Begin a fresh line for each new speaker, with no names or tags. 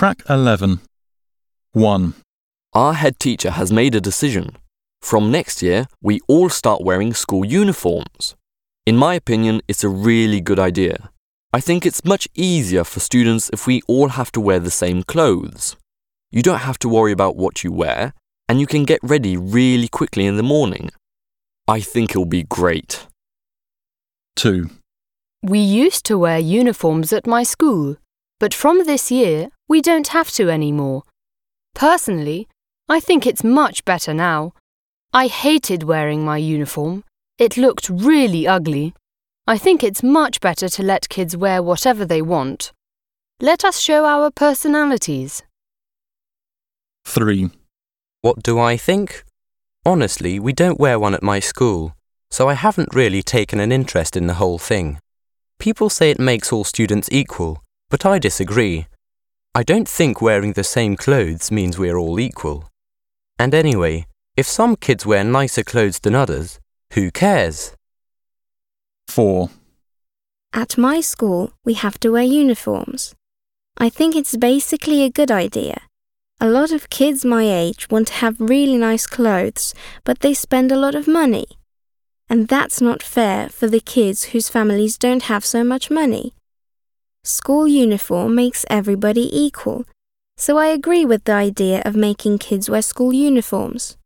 Track 11. 1.
Our head teacher has made a decision. From next year, we all start wearing school uniforms. In my opinion, it's a really good idea. I think it's much easier for students if we all have to wear the same clothes. You don't have to worry about what you wear, and you can get ready really quickly in the morning. I think it'll be great.
2.
We used to wear uniforms at my school, but from this year, we don't have to anymore. Personally, I think it's much better now. I hated wearing my uniform. It looked really ugly. I think it's much better to let kids wear whatever they want. Let us show our personalities.
3.
What do I think? Honestly, we don't wear one at my school, so I haven't really taken an interest in the whole thing. People say it makes all students equal, but I disagree. I don't think wearing the same clothes means we're all equal. And anyway, if some kids wear nicer clothes than others, who cares?
4.
At my school, we have to wear uniforms. I think it's basically a good idea. A lot of kids my age want to have really nice clothes, but they spend a lot of money. And that's not fair for the kids whose families don't have so much money. School uniform makes everybody equal, so I agree with the idea of making kids wear school uniforms.